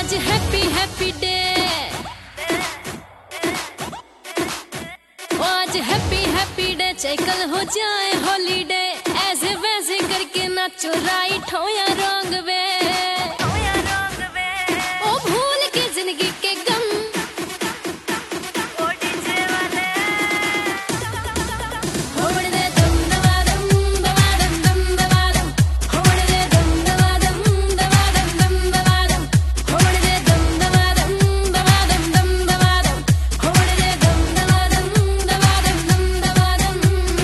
आज happy happy day, आज happy happy day, चाहे कल हो जाए हॉलीडे। ऐसे वैसे करके नाचो राइट हो या रॉन्ग वे, ओ भूल के जिंदगी के गम, ओ डीजे वाले होड़ दे दम दवादम दवादम दम दवादम, होड़ दे दम दवादम दवादम दम दवादम, होड़ दे दम दवादम दवादम दम दवादम, होड़ दे दम दवादम दवादम दम दवादम।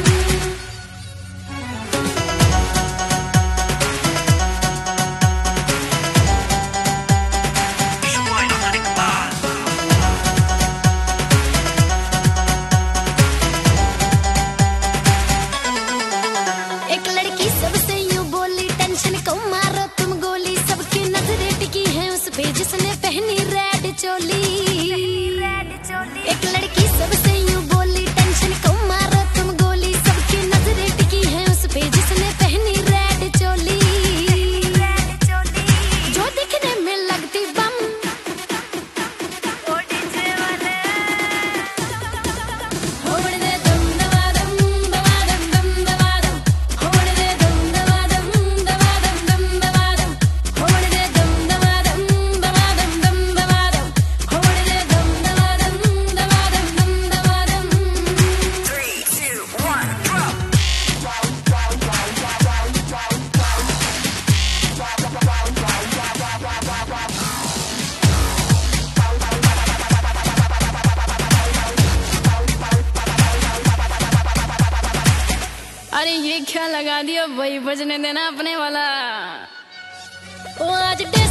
एक लड़की सबसे यूं बोली, टेंशन को मारो तुम गोली, सबकी नजरें टिकी हैं उस पे जिसने पहनी रेड चोली। एक लड़की सबसे यूं बोली, टेंशन को मारो तुम गोली, सबकी नजरें टिकी हैं उस पे जिसने पहनी रेड चोली। जो दिखने में लगती बम, होड़ दे दम दवादम दवादम दम दवादम, होड़ दे दम दवादम दवादम दम दवादम, होड़ दे दम दवादम दवादम दम दवादम, होड़ दे दम दवादम दवादम दम दवादम। 3, 2, 1, drop. अरे ये क्या लगा दिया भाई, बजने देना अपने वाला। ओ आज